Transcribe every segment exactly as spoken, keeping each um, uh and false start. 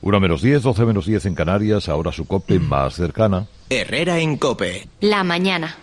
Una menos diez, doce menos diez en Canarias, ahora su COPE más cercana. Herrera en COPE. La mañana.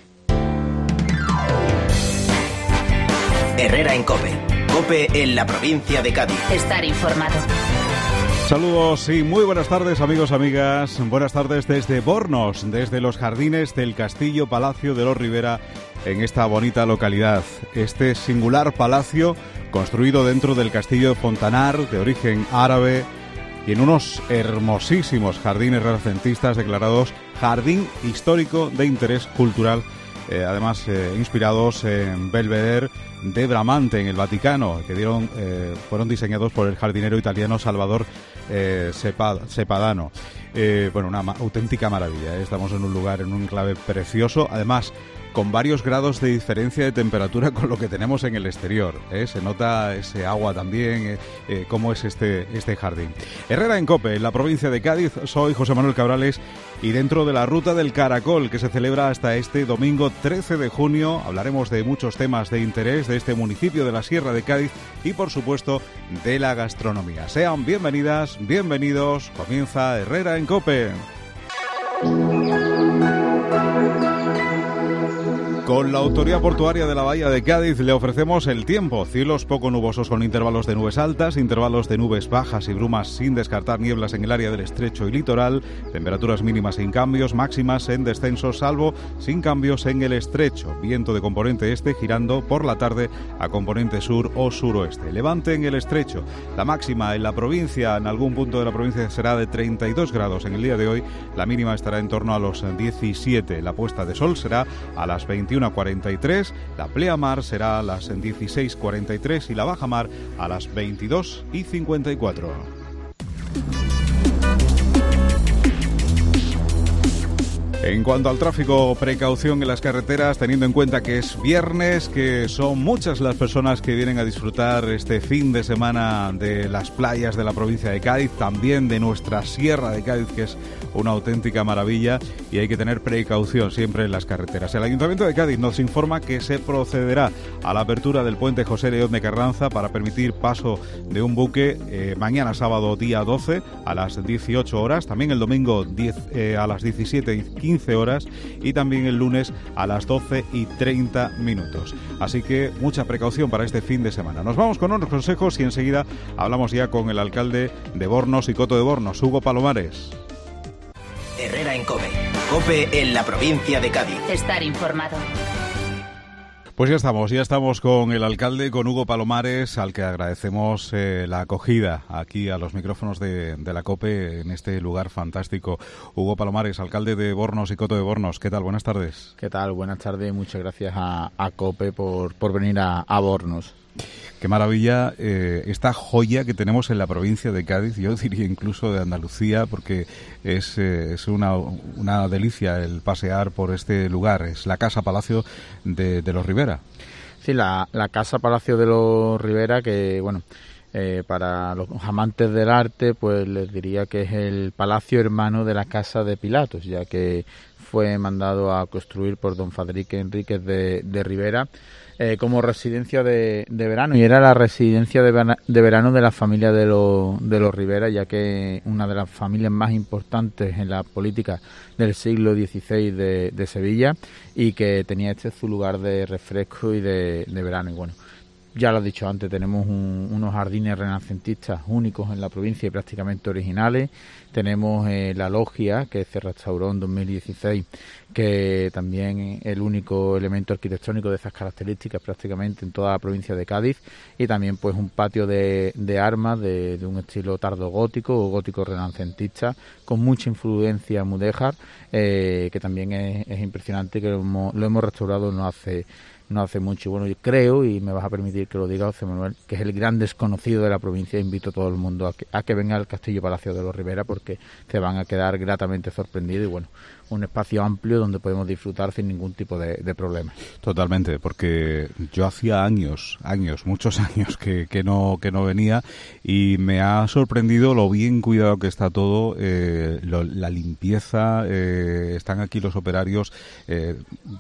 Herrera en COPE. COPE en la provincia de Cádiz. Estar informado. Saludos y muy buenas tardes, amigos, amigas. Buenas tardes desde Bornos, desde los jardines del Castillo Palacio de los Rivera, en esta bonita localidad. Este singular palacio, construido dentro del castillo de Fontanar, de origen árabe, y en unos hermosísimos jardines renacentistas declarados Jardín Histórico de Interés Cultural, eh, además eh, inspirados en Belvedere de Bramante, en el Vaticano, que dieron eh, fueron diseñados por el jardinero italiano Salvador eh, Cepadano. Eh, bueno, una ma- auténtica maravilla, ¿eh? Estamos en un lugar, en un enclave precioso, además con varios grados de diferencia de temperatura con lo que tenemos en el exterior, ¿eh? Se nota ese agua también, eh, eh, cómo es este, este jardín. Herrera en COPE, en la provincia de Cádiz. Soy José Manuel Cabrales y dentro de la Ruta del Caracol, que se celebra hasta este domingo trece de junio, hablaremos de muchos temas de interés de este municipio de la Sierra de Cádiz y, por supuesto, de la gastronomía. Sean bienvenidas, bienvenidos. Comienza Herrera en COPE. Con la Autoridad Portuaria de la Bahía de Cádiz le ofrecemos el tiempo. Cielos poco nubosos con intervalos de nubes altas, intervalos de nubes bajas y brumas sin descartar nieblas en el área del estrecho y litoral, temperaturas mínimas sin cambios, máximas en descenso salvo sin cambios en el estrecho. Viento de componente este girando por la tarde a componente sur o suroeste. Levante en el estrecho. La máxima en la provincia, en algún punto de la provincia, será de treinta y dos grados en el día de hoy. La mínima estará en torno a los diecisiete. La puesta de sol será a las veintiuna cuarenta y tres, la pleamar será a las dieciséis cuarenta y tres y la bajamar a las veintidós y cincuenta y cuatro. En cuanto al tráfico, precaución en las carreteras, teniendo en cuenta que es viernes, que son muchas las personas que vienen a disfrutar este fin de semana de las playas de la provincia de Cádiz, también de nuestra Sierra de Cádiz, que es una auténtica maravilla, y hay que tener precaución siempre en las carreteras. El Ayuntamiento de Cádiz nos informa que se procederá a la apertura del puente José León de Carranza para permitir paso de un buque eh, mañana sábado día doce a las dieciocho horas, también el domingo diez, eh, a las diecisiete y quince horas y también el lunes a las doce y treinta minutos. Así que mucha precaución para este fin de semana. Nos vamos con unos consejos y enseguida hablamos ya con el alcalde de Bornos y Coto de Bornos, Hugo Palomares. Herrera en COPE. COPE en la provincia de Cádiz. Estar informado. Pues ya estamos, ya estamos con el alcalde, con Hugo Palomares, al que agradecemos eh, la acogida aquí a los micrófonos de, de la COPE en este lugar fantástico. Hugo Palomares, alcalde de Bornos y Coto de Bornos, ¿qué tal? Buenas tardes. ¿Qué tal? Buenas tardes, muchas gracias a, a COPE por, por venir a, a Bornos. Qué maravilla eh, esta joya que tenemos en la provincia de Cádiz, yo diría incluso de Andalucía, porque es, eh, es una, una delicia el pasear por este lugar. Es la Casa Palacio de, de los Rivera. Sí, la, la Casa Palacio de los Rivera, que bueno, eh, para los amantes del arte, pues les diría que es el palacio hermano de la Casa de Pilatos, ya que fue mandado a construir por don Fadrique Enríquez de, de Rivera, Eh, como residencia de, de verano, y era la residencia de, vera, de verano de la familia de, lo, de los Rivera, ya que una de las familias más importantes en la política del siglo dieciséis de, de Sevilla, y que tenía este su lugar de refresco y de, de verano. Y bueno, ya lo he dicho antes, tenemos un, unos jardines renacentistas únicos en la provincia y prácticamente originales. Tenemos eh, la logia, que se restauró en dos mil dieciséis, que también es el único elemento arquitectónico de esas características prácticamente en toda la provincia de Cádiz, y también pues un patio de, de armas de, de un estilo tardogótico o gótico renacentista con mucha influencia mudéjar, eh, que también es, es impresionante, que lo hemos, lo hemos restaurado no hace no hace mucho. Bueno, yo creo, y me vas a permitir que lo diga, José Manuel, que es el gran desconocido de la provincia. Invito a todo el mundo a que, a que venga al Castillo Palacio de los Rivera, porque se van a quedar gratamente sorprendidos, y bueno, un espacio amplio donde podemos disfrutar sin ningún tipo de, de problema. Totalmente, porque yo hacía años, años, muchos años que, que no que no venía, y me ha sorprendido lo bien cuidado que está todo, eh, lo, la limpieza, eh, están aquí los operarios, eh,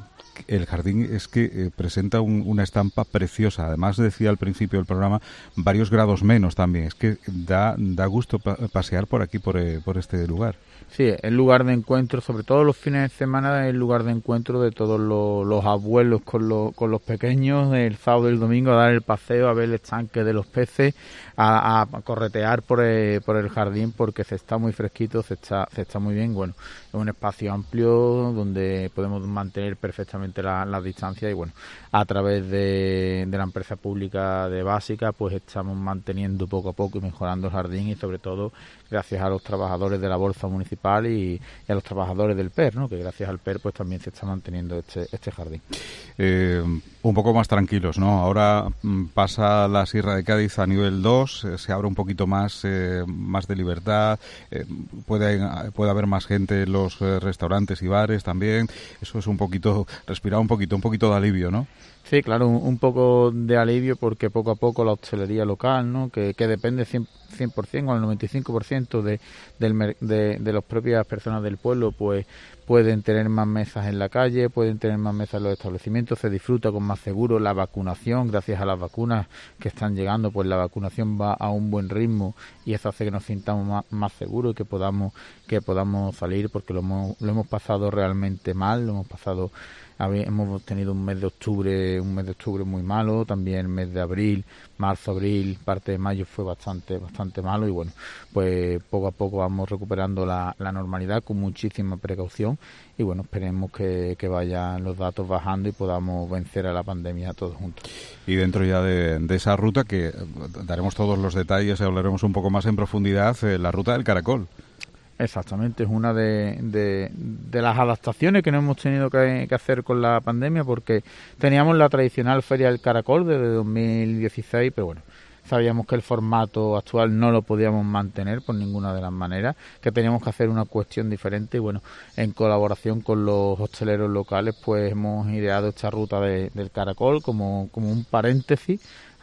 el jardín es que eh, presenta un, una estampa preciosa. Además, decía al principio del programa, varios grados menos también. Es que da, da gusto pa pasear por aquí, por, eh, por este lugar. Sí, es el lugar de encuentro, sobre todo los fines de semana, es el lugar de encuentro de todos los, los abuelos con, lo, con los pequeños, el sábado y el domingo, a dar el paseo, a ver el estanque de los peces, a, a corretear por el, por el jardín, porque se está muy fresquito, se está, se está muy bien. Bueno, es un espacio amplio donde podemos mantener perfectamente las la distancias y bueno, a través de, de la empresa pública de Básica, pues estamos manteniendo poco a poco y mejorando el jardín, y sobre todo gracias a los trabajadores de la Bolsa Municipal y, y a los trabajadores del P E R, ¿no? Que gracias al P E R pues también se está manteniendo este, este jardín. Eh, un poco más tranquilos, ¿no? Ahora mm, pasa la Sierra de Cádiz a nivel dos, eh, se abre un poquito más, eh, más de libertad, eh, puede, puede haber más gente en los eh, restaurantes y bares también. Eso es un poquito, respirar un poquito, un poquito de alivio, ¿no? Sí, claro, un, un poco de alivio, porque poco a poco la hostelería local, ¿no? que, que depende cien por ciento o al noventa y cinco por ciento de, del, de, de las propias personas del pueblo, pues pueden tener más mesas en la calle, pueden tener más mesas en los establecimientos, se disfruta con más seguro. La vacunación, gracias a las vacunas que están llegando, pues la vacunación va a un buen ritmo y eso hace que nos sintamos más, más seguros y que podamos, que podamos salir, porque lo hemos, lo hemos pasado realmente mal, lo hemos pasado... Hemos tenido un mes de octubre, un mes de octubre muy malo, también el mes de abril, marzo, abril, parte de mayo fue bastante, bastante malo, y bueno, pues poco a poco vamos recuperando la, la normalidad con muchísima precaución, y bueno, esperemos que, que vayan los datos bajando y podamos vencer a la pandemia todos juntos. Y dentro ya de, de esa ruta, que daremos todos los detalles y hablaremos un poco más en profundidad, eh, la ruta del Caracol. Exactamente, es una de, de, de las adaptaciones que no hemos tenido que, que hacer con la pandemia, porque teníamos la tradicional Feria del Caracol desde dos mil dieciséis, pero bueno, sabíamos que el formato actual no lo podíamos mantener por ninguna de las maneras, que teníamos que hacer una cuestión diferente, y bueno, en colaboración con los hosteleros locales, pues hemos ideado esta ruta de, del Caracol como, como un paréntesis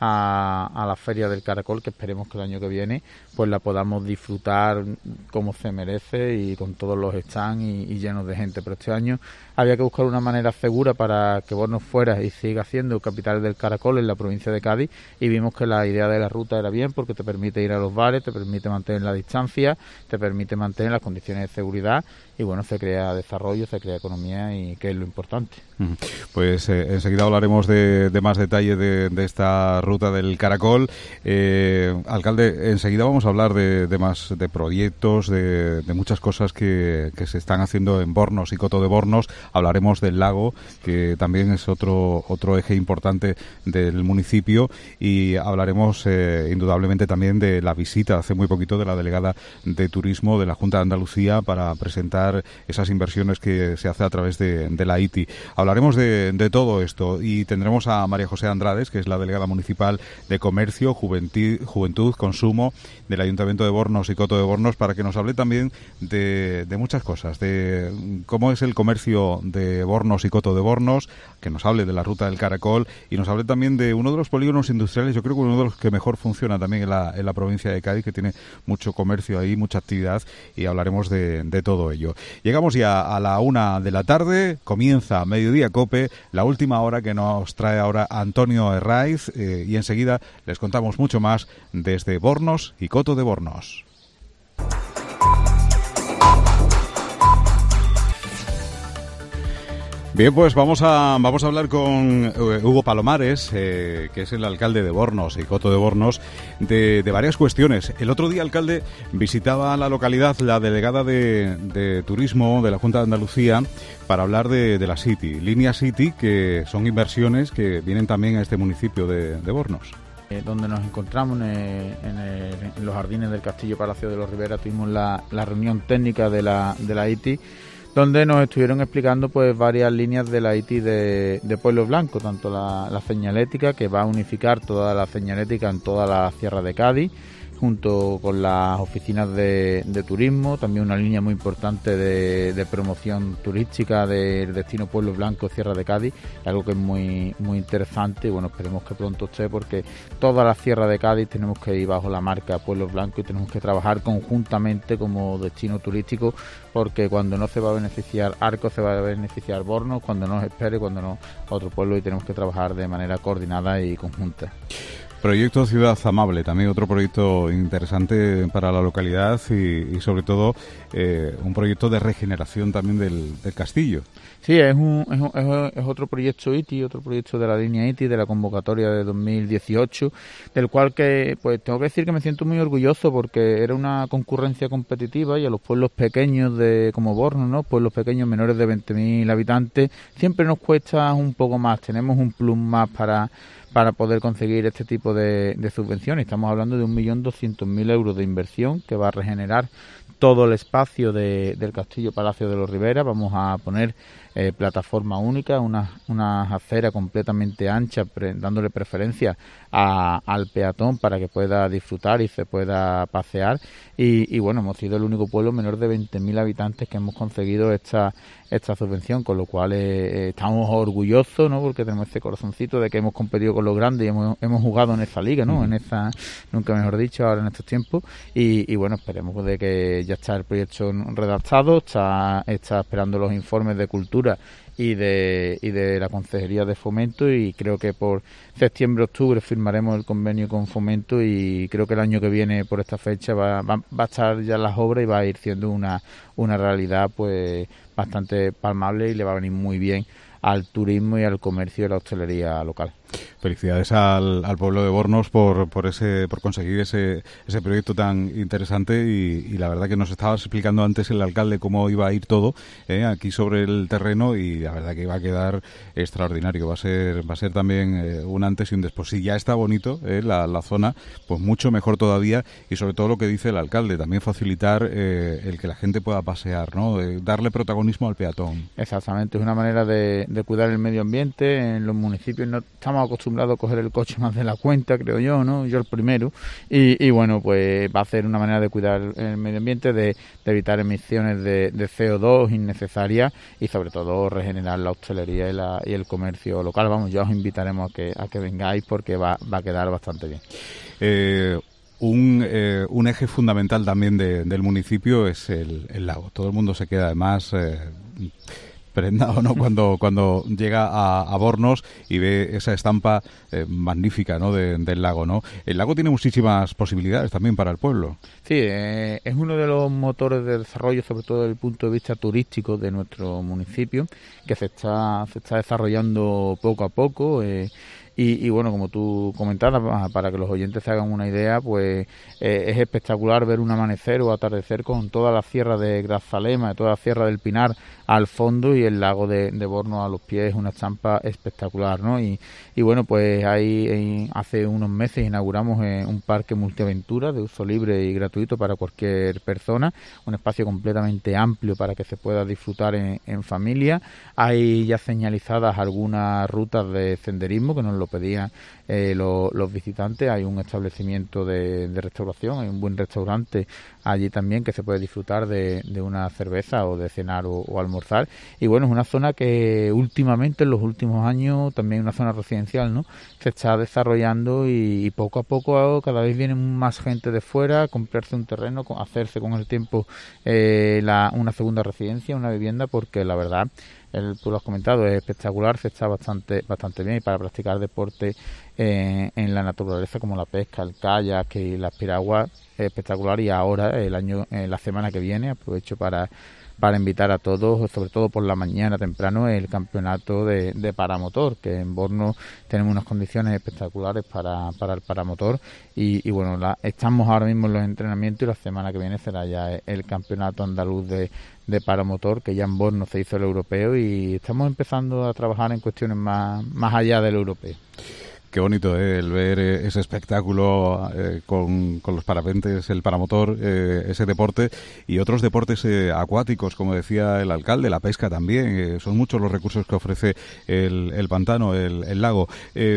A, a la Feria del Caracol, que esperemos que el año que viene pues la podamos disfrutar como se merece y con todos los stands y, y llenos de gente. Pero este año había que buscar una manera segura para que Bornos fuera y siga siendo capital del Caracol en la provincia de Cádiz, y vimos que la idea de la ruta era bien, porque te permite ir a los bares, te permite mantener la distancia, te permite mantener las condiciones de seguridad, y bueno, se crea desarrollo, se crea economía, y que es lo importante. Pues eh, enseguida hablaremos de, de más detalle de, de esta ruta del Caracol. Eh, alcalde, enseguida vamos a hablar de, de más de proyectos, de, de muchas cosas que, que se están haciendo en Bornos y Coto de Bornos. Hablaremos del lago, que también es otro otro eje importante del municipio, y hablaremos eh, indudablemente también de la visita hace muy poquito de la delegada de Turismo de la Junta de Andalucía para presentar esas inversiones que se hace a través de, de la I T I. Hablaremos de, de todo esto, y tendremos a María José Andrades, que es la delegada municipal de Comercio, Juventud, Juventud Consumo del Ayuntamiento de Bornos y Coto de Bornos, para que nos hable también de, de muchas cosas, de cómo es el comercio de Bornos y Coto de Bornos, que nos hable de la ruta del Caracol, y nos hable también de uno de los polígonos industriales, yo creo que uno de los que mejor funciona también en la, en la provincia de Cádiz, que tiene mucho comercio ahí, mucha actividad, y hablaremos de, de todo ello. Llegamos ya a la una de la tarde, comienza Mediodía Cope, la última hora que nos trae ahora Antonio Herraiz, eh, y enseguida les contamos mucho más desde Bornos y Coto de Bornos. Bien, pues vamos a vamos a hablar con uh, Hugo Palomares, eh, que es el alcalde de Bornos y Coto de Bornos, de, de varias cuestiones. El otro día, alcalde, visitaba la localidad la delegada de, de Turismo de la Junta de Andalucía para hablar de, de la City, Línea City, que son inversiones que vienen también a este municipio de, de Bornos. Eh, donde nos encontramos en, el, en, el, en los jardines del Castillo Palacio de los Rivera, tuvimos la, la reunión técnica de la, de la I T I, donde nos estuvieron explicando pues varias líneas de la I T I de, de Pueblo Blanco, tanto la, la señalética, que va a unificar toda la señalética en toda la Sierra de Cádiz, junto con las oficinas de, de turismo, también una línea muy importante de, de promoción turística del destino Pueblo Blanco, Sierra de Cádiz, algo que es muy muy interesante y bueno, esperemos que pronto esté, porque toda la Sierra de Cádiz tenemos que ir bajo la marca Pueblo Blanco y tenemos que trabajar conjuntamente como destino turístico, porque cuando no se va a beneficiar Arcos, se va a beneficiar Bornos, cuando no se espere, cuando no otro pueblo, y tenemos que trabajar de manera coordinada y conjunta. Proyecto Ciudad Amable, también otro proyecto interesante para la localidad y, y sobre todo eh, un proyecto de regeneración también del, del castillo. Sí, es, un, es, un, es otro proyecto I T I, otro proyecto de la línea I T I, de la convocatoria de dos mil dieciocho, del cual que pues tengo que decir que me siento muy orgulloso, porque era una concurrencia competitiva y a los pueblos pequeños de como Bornos, ¿no? Pueblos pequeños menores de veinte mil habitantes, siempre nos cuesta un poco más, tenemos un plus más para... para poder conseguir este tipo de, de subvenciones. Estamos hablando de un millón doscientos mil euros de inversión que va a regenerar todo el espacio de, del Castillo Palacio de los Rivera. Vamos a poner eh, plataforma única, una, una acera completamente ancha, pre, dándole preferencia a, al peatón para que pueda disfrutar y se pueda pasear. Y, y bueno, hemos sido el único pueblo menor de veinte mil habitantes que hemos conseguido esta esta subvención, con lo cual eh, estamos orgullosos, ¿no? Porque tenemos este corazoncito de que hemos competido con los grandes y hemos, hemos jugado en esa liga, ¿no? Mm. En esa, nunca mejor dicho, ahora en estos tiempos. Y, y bueno, esperemos de que ya está el proyecto redactado, está, está esperando los informes de cultura y de y de la Consejería de Fomento, y creo que por septiembre, octubre firmaremos el convenio con Fomento, y creo que el año que viene por esta fecha va, va, va a estar ya las obras y va a ir siendo una, una realidad pues bastante palmable, y le va a venir muy bien al turismo y al comercio y la hostelería local. Felicidades al, al pueblo de Bornos por por ese por conseguir ese ese proyecto tan interesante, y, y la verdad que nos estabas explicando antes el alcalde cómo iba a ir todo eh, aquí sobre el terreno, y la verdad que va a quedar extraordinario, va a ser va a ser también eh, un antes y un después. Si ya está bonito eh, la, la zona, pues mucho mejor todavía, y sobre todo lo que dice el alcalde, también facilitar eh, el que la gente pueda pasear, ¿no? Eh, darle protagonismo al peatón. Exactamente, es una manera de, de cuidar el medio ambiente. En los municipios no estamos acostumbrados a coger el coche más de la cuenta, creo yo, ¿no? Yo el primero. Y, y bueno, pues va a ser una manera de cuidar el medio ambiente, de, de evitar emisiones de, de C O dos innecesarias, y sobre todo regenerar la hostelería y, la, y el comercio local. Vamos, ya os invitaremos a que, a que vengáis, porque va, va a quedar bastante bien. Eh... Un, eh, un eje fundamental también de, del municipio es el, el lago. Todo el mundo se queda además eh, prendado, ¿no? Cuando cuando llega a, a Bornos y ve esa estampa eh, magnífica, ¿no? De, del lago, ¿no? El lago tiene muchísimas posibilidades también para el pueblo. Sí, eh, es uno de los motores de desarrollo, sobre todo desde el punto de vista turístico de nuestro municipio, que se está se está desarrollando poco a poco. Eh, Y, y bueno, como tú comentabas, para que los oyentes se hagan una idea, pues eh, es espectacular ver un amanecer o atardecer con toda la sierra de Grazalema, toda la sierra del Pinar al fondo, y el lago de, de Bornos a los pies. Es una estampa espectacular, ¿no? Y, y bueno, pues ahí, ahí hace unos meses inauguramos eh, un parque multiaventura de uso libre y gratuito para cualquier persona, un espacio completamente amplio para que se pueda disfrutar en, en familia. Hay ya señalizadas algunas rutas de senderismo que nos lo pedían eh, lo, los visitantes. Hay un establecimiento de, de restauración, hay un buen restaurante allí también que se puede disfrutar de, de una cerveza o de cenar o, o almorzar. Y bueno, es una zona que últimamente, en los últimos años, también una zona residencial, ¿no? Se está desarrollando, y, y poco a poco cada vez viene más gente de fuera a comprarse un terreno, a hacerse con el tiempo eh, la, una segunda residencia, una vivienda, porque la verdad, el, tú lo has comentado, es espectacular, se está bastante bastante bien, y para practicar deporte eh, en la naturaleza como la pesca, el kayak y las piraguas, es espectacular. Y ahora, el año, eh, la semana que viene, aprovecho para para invitar a todos, sobre todo por la mañana temprano, el campeonato de, de paramotor, que en Bornos tenemos unas condiciones espectaculares para, para el paramotor, y, y bueno, la, estamos ahora mismo en los entrenamientos, y la semana que viene será ya el campeonato andaluz de, de paramotor, que ya en Bornos se hizo el europeo, y estamos empezando a trabajar en cuestiones más, más allá del europeo. Qué bonito, ¿eh? El ver eh, ese espectáculo eh, con, con los parapentes, el paramotor, eh, ese deporte, y otros deportes eh, acuáticos, como decía el alcalde, la pesca también. Eh, son muchos los recursos que ofrece el, el pantano, el, el lago. Eh,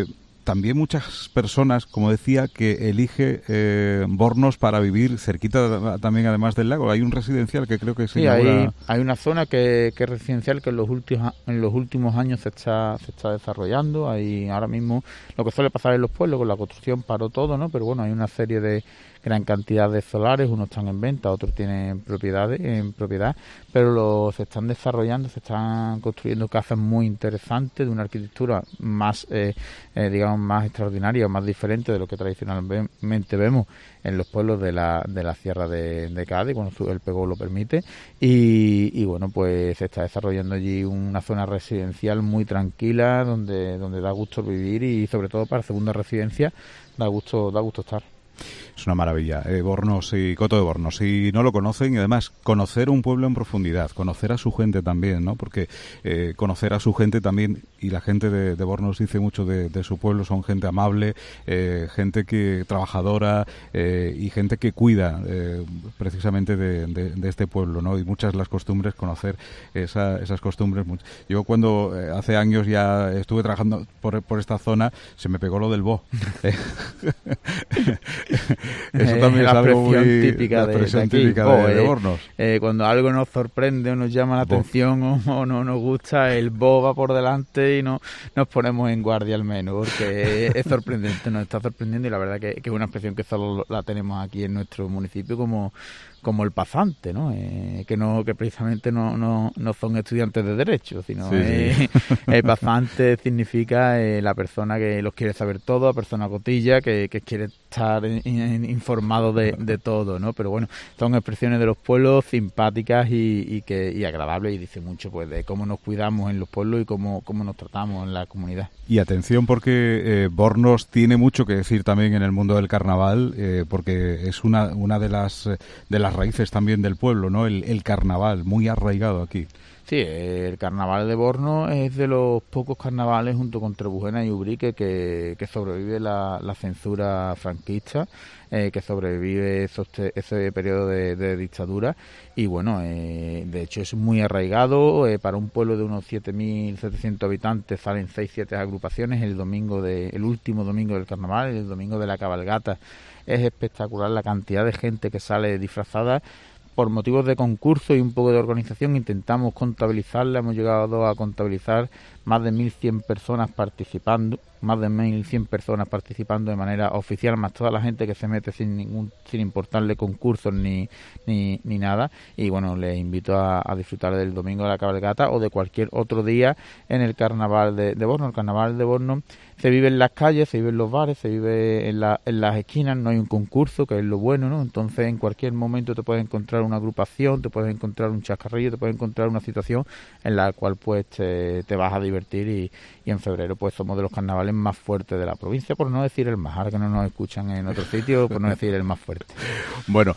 también muchas personas, como decía, que elige eh, Bornos para vivir cerquita también, además del lago. Hay un residencial que creo que se sí, inaugura... hay, hay una zona que, que es residencial que en los últimos en los últimos años se está se está desarrollando. Hay ahora mismo lo que suele pasar en los pueblos, con la construcción paró todo, ¿no? Pero bueno, hay una serie de gran cantidad de solares, unos están en venta, otros tienen propiedades en propiedad, pero los se están desarrollando, se están construyendo casas muy interesantes de una arquitectura más eh, eh, digamos más extraordinaria, más diferente de lo que tradicionalmente vemos en los pueblos de la de la Sierra de, de Cádiz, cuando el Pego lo permite, y, y bueno, pues se está desarrollando allí una zona residencial muy tranquila, donde donde da gusto vivir, y sobre todo para segunda residencia da gusto da gusto estar. Es una maravilla, eh, Bornos y Coto de Bornos. Si no lo conocen, y además conocer un pueblo en profundidad, conocer a su gente también, ¿no? Porque eh, conocer a su gente también, y la gente de, de Bornos dice mucho de, de su pueblo, son gente amable, eh, gente que trabajadora eh, y gente que cuida eh, precisamente de, de, de este pueblo, ¿no? Y muchas las costumbres, conocer esa, esas costumbres. Yo cuando eh, hace años ya estuve trabajando por, por esta zona, se me pegó lo del bo. Eso también eh, es la algo muy típica de, de, aquí. típica Bo, de, de eh, Bornos. Eh, cuando algo nos sorprende o nos llama la bo. atención o, o no nos gusta, el bo va por delante y no, nos ponemos en guardia al menos, porque es, es sorprendente, nos está sorprendiendo, y la verdad que, que es una expresión que solo la tenemos aquí en nuestro municipio como como el pasante, ¿no? Eh, que no que precisamente no, no, no son estudiantes de Derecho, sino sí, eh, sí. El pasante significa eh, la persona que los quiere saber todo, la persona cotilla, que, que quiere estar in, in, informado de, de todo, ¿no? Pero bueno, son expresiones de los pueblos simpáticas y, y que y agradables, y dice mucho pues de cómo nos cuidamos en los pueblos y cómo, cómo nos tratamos en la comunidad. Y atención, porque eh, Bornos tiene mucho que decir también en el mundo del carnaval, eh, porque es una una de las de las raíces también del pueblo, ¿no? El, el carnaval, muy arraigado aquí. Sí, el carnaval de Bornos es de los pocos carnavales, junto con Trebujena y Ubrique, que, que sobrevive la, la censura franquista, eh, que sobrevive esos te, ese periodo de, de dictadura, y bueno, eh, de hecho es muy arraigado. Eh, para un pueblo de unos siete mil setecientos habitantes salen seis siete agrupaciones el domingo de, el último domingo del carnaval, el domingo de la cabalgata. Es espectacular la cantidad de gente que sale disfrazada. Por motivos de concurso y un poco de organización intentamos contabilizarla, hemos llegado a contabilizar más de mil cien personas participando, más de mil cien personas participando de manera oficial, más toda la gente que se mete sin ningún sin importarle concursos ni ni, ni nada. Y bueno, les invito a, a disfrutar del domingo de la cabalgata o de cualquier otro día en el carnaval de, de Bornos. El carnaval de Bornos se vive en las calles, se vive en los bares, se vive en, la, en las esquinas, no hay un concurso, que es lo bueno, ¿no? Entonces en cualquier momento te puedes encontrar una agrupación, te puedes encontrar un chascarrillo, te puedes encontrar una situación en la cual pues te, te vas a divertir, y, y en febrero pues somos de los carnavales más fuertes de la provincia, por no decir el más, ahora que no nos escuchan en otro sitio, por no decir el más fuerte. Bueno,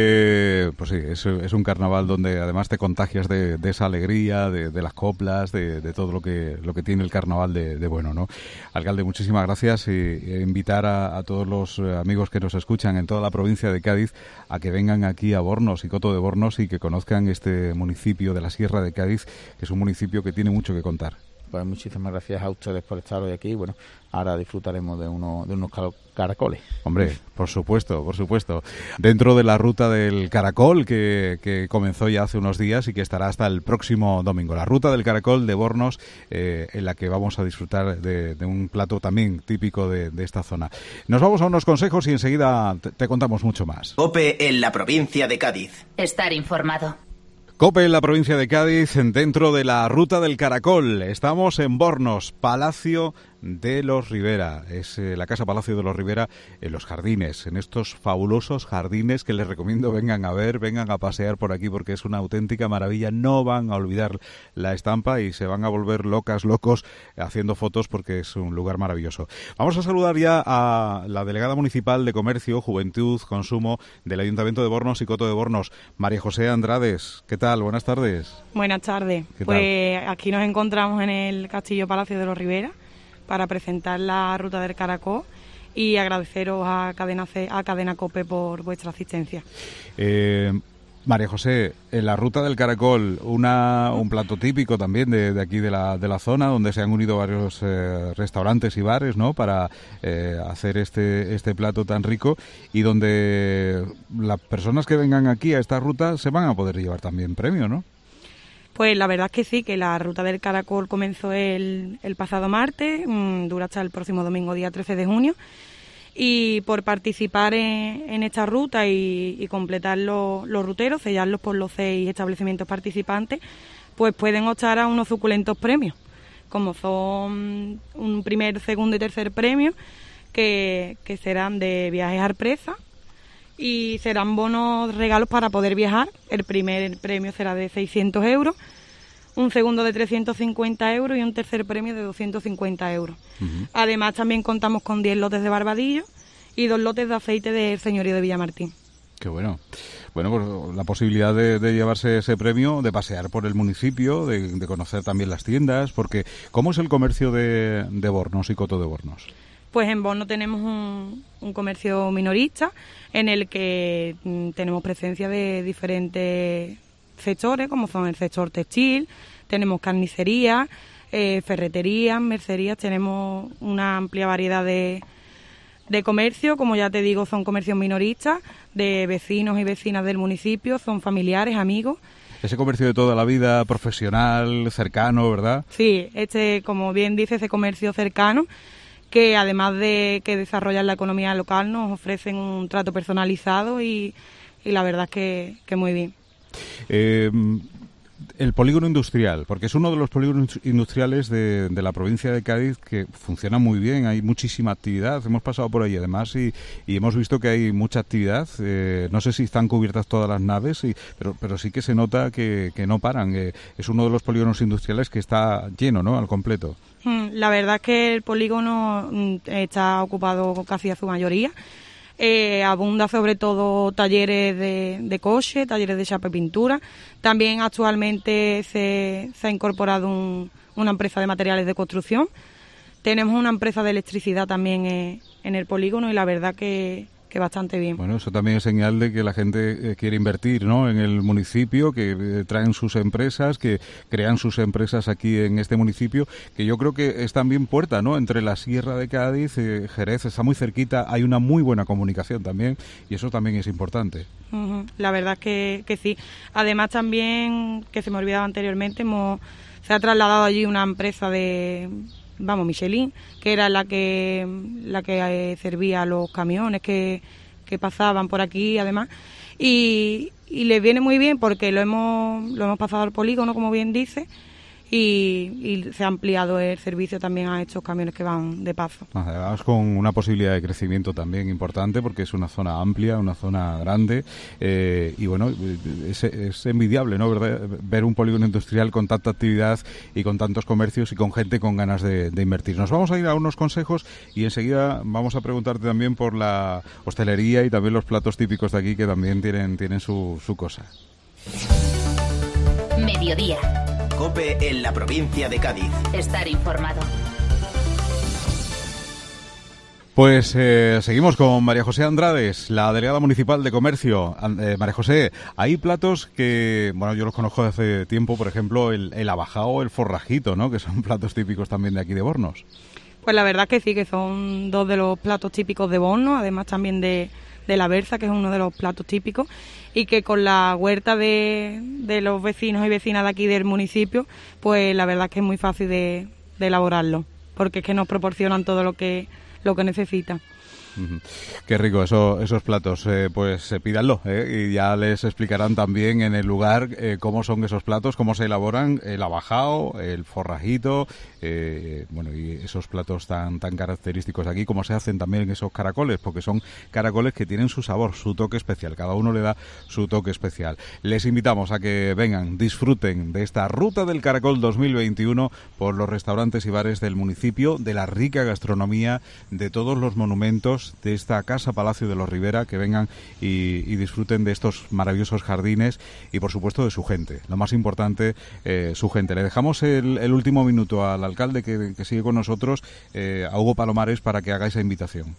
eh, pues sí, es, es un carnaval donde además te contagias de, de esa alegría, de, de las coplas, de, de todo lo que lo que tiene el carnaval de, de bueno, ¿no? Alcalde, muchísimas gracias, y, e invitar a, a todos los amigos que nos escuchan en toda la provincia de Cádiz a que vengan aquí a Bornos y Coto de Bornos y que conozcan este municipio de la Sierra de Cádiz, que es un municipio que tiene mucho que contar. Pues muchísimas gracias a ustedes por estar hoy aquí. Bueno, ahora disfrutaremos de, uno, de unos caracoles. Hombre, por supuesto, por supuesto. Dentro de la ruta del caracol que, que comenzó ya hace unos días y que estará hasta el próximo domingo. La ruta del caracol de Bornos, eh, en la que vamos a disfrutar de, de un plato también típico de, de esta zona. Nos vamos a unos consejos y enseguida te, te contamos mucho más. COPE en la provincia de Cádiz. Estar informado. COPE en la provincia de Cádiz, dentro de la ruta del caracol. Estamos en Bornos, Palacio de los Rivera. Es eh, la Casa Palacio de los Rivera en los jardines, en estos fabulosos jardines que les recomiendo vengan a ver, vengan a pasear por aquí, porque es una auténtica maravilla. No van a olvidar la estampa y se van a volver locas, locos haciendo fotos, porque es un lugar maravilloso. Vamos a saludar ya a la delegada municipal de Comercio, Juventud, Consumo del Ayuntamiento de Bornos y Coto de Bornos, María José Andrades. ¿Qué tal? Buenas tardes. Buenas tardes. Pues tal? Aquí nos encontramos en el Castillo Palacio de los Rivera para presentar la ruta del caracol y agradeceros a Cadena C, a Cadena COPE por vuestra asistencia. Eh, María José, en la ruta del caracol, una, un plato típico también de, de aquí de la, de la zona, donde se han unido varios eh, restaurantes y bares, ¿no?, para eh, hacer este, este plato tan rico, y donde las personas que vengan aquí a esta ruta se van a poder llevar también premio, ¿no? Pues la verdad es que sí, que la ruta del caracol comenzó el, el pasado martes, mmm, dura hasta el próximo domingo, día trece de junio. Y por participar en, en esta ruta y, y completar los, los ruteros, sellarlos por los seis establecimientos participantes, pues pueden optar a unos suculentos premios, como son un primer, segundo y tercer premio, que, que serán de viajes a Arpresa, y serán bonos regalos para poder viajar. El primer premio será de seiscientos euros, un segundo de trescientos cincuenta euros y un tercer premio de doscientos cincuenta euros. Uh-huh. Además, también contamos con diez lotes de barbadillo y dos lotes de aceite del señorío de Villamartín. Qué bueno. Bueno, pues la posibilidad de, de llevarse ese premio, de pasear por el municipio, de, de conocer también las tiendas, porque ¿cómo es el comercio de, de Bornos y Coto de Bornos? Pues en Bornos tenemos un, un comercio minorista en el que mm, tenemos presencia de diferentes sectores, como son el sector textil, tenemos carnicería, eh, ferreterías, mercerías, tenemos una amplia variedad de, de comercio. Como ya te digo, son comercios minoristas, de vecinos y vecinas del municipio, son familiares, amigos. Ese comercio de toda la vida, profesional, cercano, ¿verdad? Sí, este, como bien dice, ese comercio cercano, que además de que desarrollan la economía local, nos ofrecen un trato personalizado y, y la verdad es que, que muy bien. Eh, el polígono industrial, porque es uno de los polígonos industriales de, de la provincia de Cádiz que funciona muy bien, hay muchísima actividad, hemos pasado por ahí además y, y hemos visto que hay mucha actividad, eh, no sé si están cubiertas todas las naves, y, pero, pero sí que se nota que, que no paran, eh, es uno de los polígonos industriales que está lleno, ¿no?, al completo. La verdad es que el polígono está ocupado casi a su mayoría. Eh, abunda sobre todo talleres de, de coche, talleres de chapa y pintura. También actualmente se, se ha incorporado un, una empresa de materiales de construcción. Tenemos una empresa de electricidad también eh, en el polígono y la verdad que, que bastante bien. Bueno, eso también es señal de que la gente eh, quiere invertir, ¿no?, en el municipio, que eh, traen sus empresas, que crean sus empresas aquí en este municipio, que yo creo que es también puerta, ¿no?, entre la Sierra de Cádiz, eh, Jerez está muy cerquita, hay una muy buena comunicación también y eso también es importante. Uh-huh. La verdad es que, que sí. Además también, que se me olvidaba anteriormente, hemos, se ha trasladado allí una empresa de... vamos, Michelin, que era la que la que eh, servía a los camiones que, que pasaban por aquí, además, y, y les viene muy bien porque lo hemos lo hemos pasado al polígono, como bien dice, y, y se ha ampliado el servicio también a estos camiones que van de paso. Además, con una posibilidad de crecimiento también importante, porque es una zona amplia, una zona grande, eh, y bueno, es, es envidiable, ¿no?, ¿verdad?, ver un polígono industrial con tanta actividad y con tantos comercios y con gente con ganas de, de invertir. Nos vamos a ir a unos consejos y enseguida vamos a preguntarte también por la hostelería y también los platos típicos de aquí, que también tienen, tienen su, su cosa. Mediodía. COPE en la provincia de Cádiz. Estar informado. Pues eh, seguimos con María José Andrades, la delegada municipal de comercio. Eh, María José, hay platos que, bueno, yo los conozco desde hace tiempo, por ejemplo, el, el abajao, el forrajito, ¿no?, que son platos típicos también de aquí de Bornos. Pues la verdad que sí, que son dos de los platos típicos de Bornos, además también de, de la Berza, que es uno de los platos típicos, y que con la huerta de, de los vecinos y vecinas de aquí del municipio, pues la verdad que es muy fácil de, de elaborarlo, porque es que nos proporcionan todo lo que lo que necesitan. Uh-huh. Qué rico eso, esos platos, eh, pues eh, pídanlo, eh, y ya les explicarán también en el lugar eh, cómo son esos platos, cómo se elaboran, el abajao, el forrajito, eh, bueno, y esos platos tan tan característicos aquí, cómo se hacen también esos caracoles, porque son caracoles que tienen su sabor, su toque especial, cada uno le da su toque especial. Les invitamos a que vengan, disfruten de esta Ruta del Caracol dos mil veintiuno por los restaurantes y bares del municipio, de la rica gastronomía, de todos los monumentos de esta Casa Palacio de los Rivera, que vengan y, y disfruten de estos maravillosos jardines y por supuesto de su gente, lo más importante, eh, su gente. Le dejamos el, el último minuto al alcalde que, que sigue con nosotros, eh, a Hugo Palomares, para que haga esa invitación.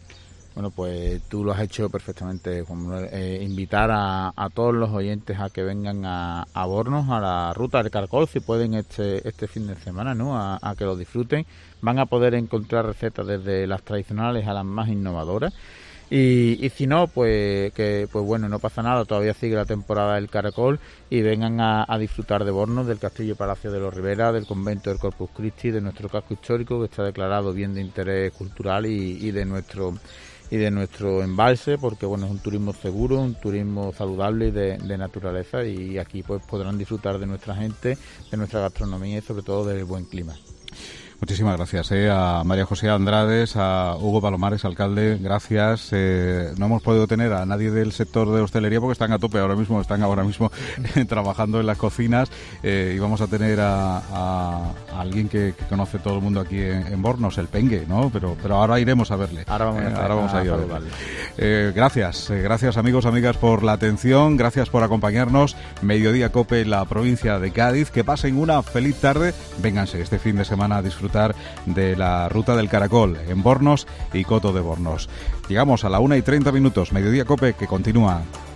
Bueno, pues tú lo has hecho perfectamente, Juan Manuel. Eh, invitar a, a todos los oyentes a que vengan a, a Bornos, a la Ruta del Caracol, si pueden este este fin de semana, ¿no? A, a que lo disfruten. Van a poder encontrar recetas desde las tradicionales a las más innovadoras. Y, y si no, pues que pues bueno, no pasa nada, todavía sigue la temporada del Caracol y vengan a, a disfrutar de Bornos, del Castillo y Palacio de los Rivera, del convento del Corpus Christi, de nuestro casco histórico que está declarado bien de interés cultural y, y de nuestro y de nuestro embalse, porque bueno, es un turismo seguro, un turismo saludable y de, de naturaleza, y aquí pues podrán disfrutar de nuestra gente, de nuestra gastronomía y sobre todo del buen clima. Muchísimas gracias eh, a María José Andrades, a Hugo Palomares, alcalde, gracias. Eh, no hemos podido tener a nadie del sector de hostelería porque están a tope ahora mismo, están ahora mismo trabajando en las cocinas, eh, y vamos a tener a, a, a alguien que, que conoce todo el mundo aquí en, en Bornos, el Pengue, ¿no? Pero, pero ahora iremos a verle. Ahora vamos, eh, a, ahora vamos a, a ir a verle. Eh, gracias, eh, gracias amigos, amigas por la atención, gracias por acompañarnos. Mediodía Cope en la provincia de Cádiz. Que pasen una feliz tarde. Vénganse este fin de semana a disfrutar de la Ruta del Caracol en Bornos y Coto de Bornos. Llegamos a la una y treinta minutos. Mediodía Cope, que continúa.